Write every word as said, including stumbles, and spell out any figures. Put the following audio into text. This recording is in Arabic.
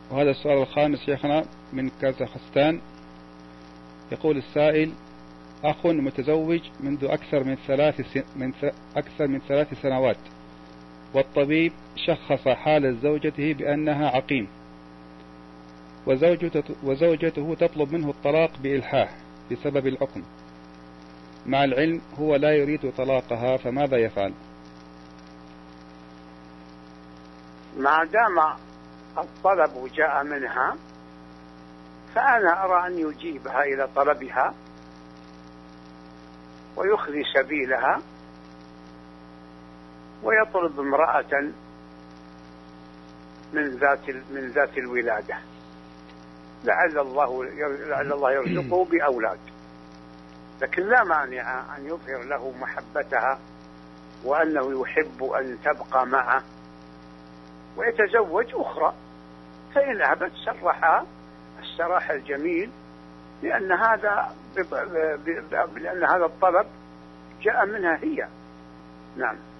وهذا السؤال الخامس شيخنا من كازاخستان. يقول السائل: أخ متزوج منذ أكثر من ثلاث س... من ث... أكثر من ثلاث سنوات، والطبيب شخص حال زوجته بأنها عقيم، وزوجته... وزوجته تطلب منه الطلاق بإلحاح بسبب العقم، مع العلم هو لا يريد طلاقها، فماذا يفعل؟ ما دام الطلب جاء منها فأنا أرى أن يجيبها إلى طلبها ويخلي سبيلها ويطلب امرأة من ذات من ذات الولادة، لعل الله لعل الله يرزقه بأولاد. لكن لا مانع أن يظهر له محبتها وأنه يحب أن تبقى معه ويتزوج أخرى، فإن أبت سرحها السراح الجميل، لأن هذا لأن هذا الطلب جاء منها هي. نعم.